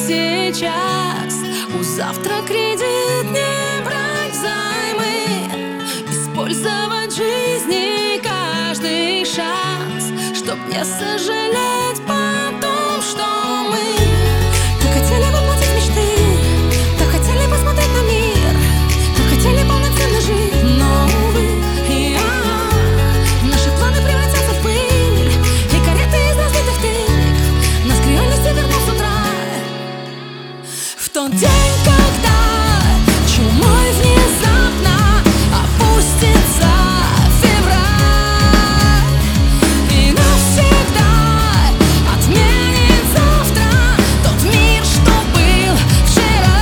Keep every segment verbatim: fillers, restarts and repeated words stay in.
сейчас. У завтра кредит не брать взаймы, использовать в жизни каждый шанс, чтоб не сожалеть потом, что мы так хотели воплотить мечты, так хотели посмотреть на мир, так хотели полноценно жить. Но, увы, и ах, наши планы превратятся в пыль, и кареты из разбитых тыкв нас к реальности вернут с утра. В тот день, когда чумой внезапно опустится февраль и навсегда отменит завтра тот мир, что был вчера.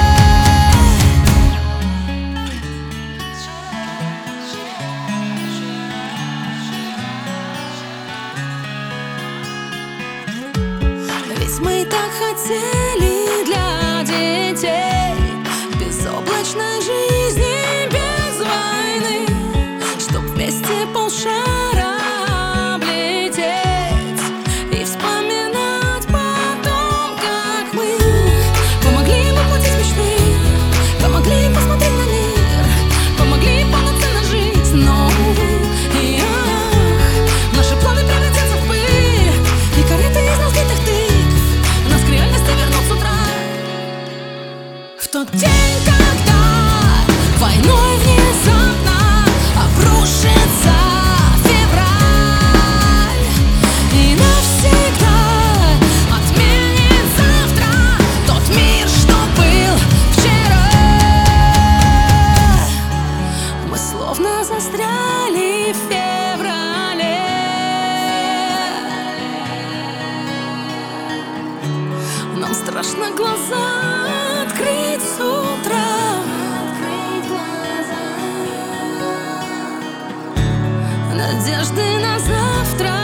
Ведь мы так хотели для детей безоблачной жизни без войны, чтоб вместе полшара облететь и вспоминать потом, как мы помогли им воплотить мечты, помогли им посмотреть на мир, помогли им полноценно жить. Но, увы, и ах, наши планы превратятся в пыль, и кареты из разбитых тыкв нас к реальности вернут с утра. В тот день, когда войной внезапно обрушится февраль и навсегда отменит завтра тот мир, что был вчера, мы словно застряли в феврале. Нам страшно глаза открыть с утра, надежды на завтра.